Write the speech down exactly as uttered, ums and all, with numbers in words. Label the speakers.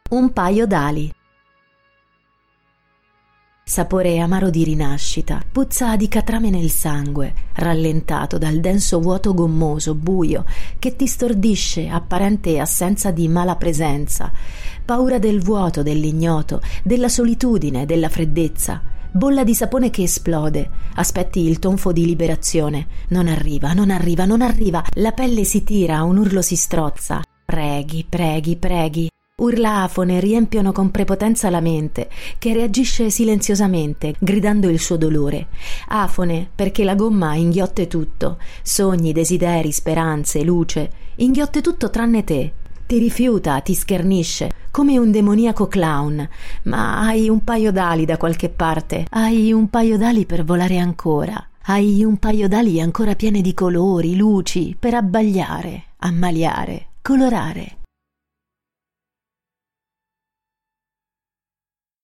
Speaker 1: Un paio d'ali. Sapore amaro di rinascita, puzza di catrame nel sangue, rallentato dal denso vuoto gommoso, buio, che ti stordisce, apparente assenza di mala presenza, paura del vuoto, dell'ignoto, della solitudine, della freddezza, bolla di sapone che esplode, aspetti il tonfo di liberazione, non arriva, non arriva, non arriva, la pelle si tira, un urlo si strozza, preghi, preghi, preghi. Urla afone riempiono con prepotenza la mente, che reagisce silenziosamente, gridando il suo dolore. Afone perché la gomma inghiotte tutto, sogni, desideri, speranze, luce, inghiotte tutto tranne te. Ti rifiuta, ti schernisce, come un demoniaco clown, ma hai un paio d'ali da qualche parte, hai un paio d'ali per volare ancora, hai un paio d'ali ancora piene di colori, luci, per abbagliare, ammaliare, colorare.